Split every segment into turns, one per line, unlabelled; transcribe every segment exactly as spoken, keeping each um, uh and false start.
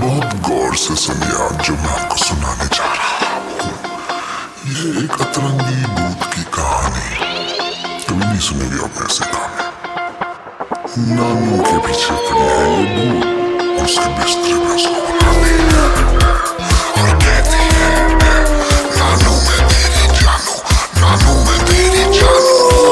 बहुत गौर से सुनिए आज जो मैं आपको सुनाने जा रहा हूँ। ये एक अतरंगी भूत की कहानी। कभी नहीं सुनेंगे आप ऐसे गाने। नानू के पीछे पड़ी है ये भूत, उसके बिस्तर में उसको बुलाती है और कहती है, नानू मैं तेरी जानू, नानू मैं तेरी जानू।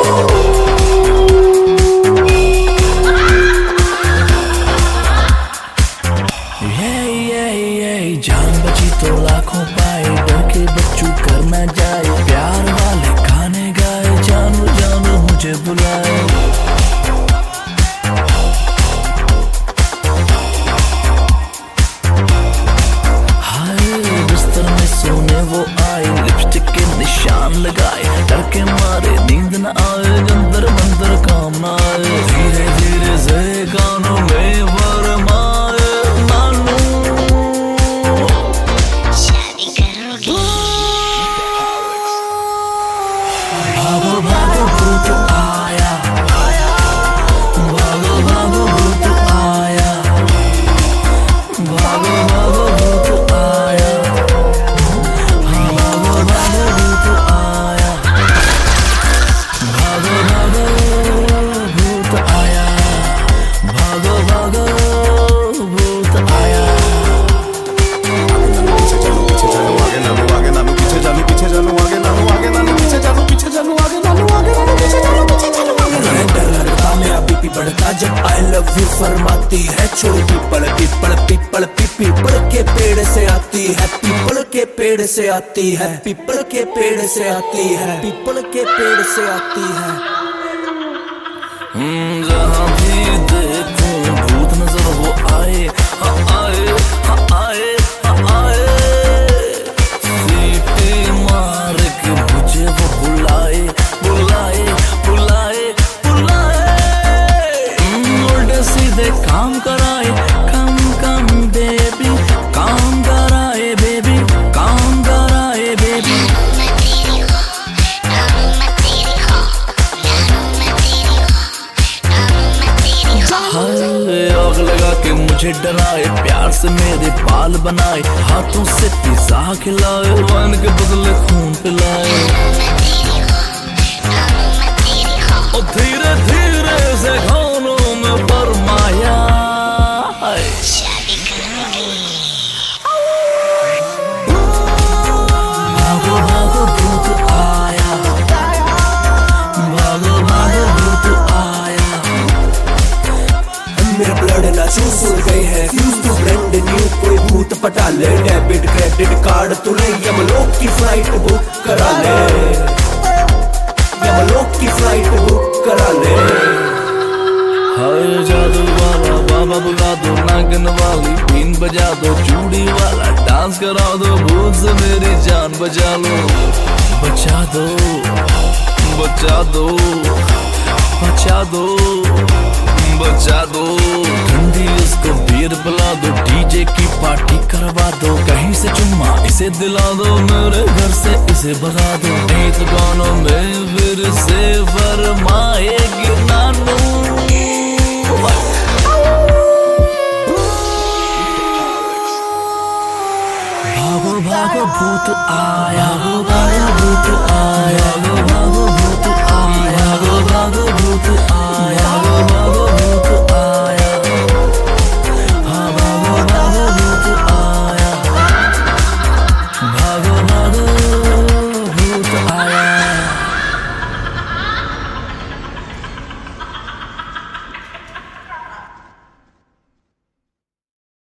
जान बची तो लाखों पाए, डर के बच्चों कर न जाए, प्यार वाले गाने गाए, जानू जानू मुझे बुलाए। हाय बिस्तर में सोने वो आए, लिपस्टिक के निशान लगाए, डर के मारे नींद न आए, अंदर मंदर काम न आए, धीरे धीरे से कानों में वरमाए। भागो भागो भूत आया, भागो भागो भूत आया, भागो भागो भूत आया, हाँ भागो भागो भूत आया, भागो भागो भूत आया, भागो भागो भूत आया।
पीछे चलो पीछे चलो आगे नानू आगे नानू पीछे चलो पीछे चलो आगे नानू आगे नानू पीछे चलो पीछे चलो आगे नानू आगे नानू पीछे चलो पीछे चलो आगे।
डर लगता मेरा बीपी बढ़ता जब आई लव यू फरमाती है, छोड़ पीपल पीपल पीपल पीपल के पेड़ से आती है, पीपल के पेड़ से आती है, पीपल के पेड़ से आती है, पीपल के पेड़ से आती है। जहाँ भी देखूं भूत नजर वो आए, हाँ आए हाँ आए हाँ आए, सीटी मार के मुझे वो बुलाए बुलाए बुलाए बुलाए, उल्टे सीधे काम कराए, काम काम बेबी, काम कराए बेबी, काम कराए बेबी। आग लगा के मुझे डराए, प्यार से मेरे बाल बनाए, हाथों से पिज़्ज़ा खिलाए, वाइन के बदले खून पिलाए, और धीरे धीरे से खानों में फरमाया, भागो भागो भूत आया, भागो भागो भूत आया। मेरा ब्लड ना चूस उड़ गई है, फ्यूज टू ब्रांड न्यू, कोई भूत पटा ले, डेबिट क्रेडिट कार्ड तू ले, यमलोक की फ्लाइट बुक करा ले, यमलोक की फ्लाइट बुक करा ले। हाय जादू वाला बाबा बुला दो, नागिन वाली बीन बजा दो, चूड़ी वाला डांस करा दो, भूत से मेरी जान बचा लो, बचा दो बचा दो बचा दो बचा दो, ठंडी उसको बियर पिला दो, डीजे की पार्टी करवा दो, कहीं से चुम्मा इसे दिला दो, मेरे घर से इसे भगा दो, नहीं तो गानों में फिर से फरमाएगी नानू। भागो भागो भूत आया, भागो भागो भूत आया, भागो भागो भूत आया, भागो भागो भूत आया, भागो भागो भूत आया, हाँ भागो भागो भूत आया, भागो भागो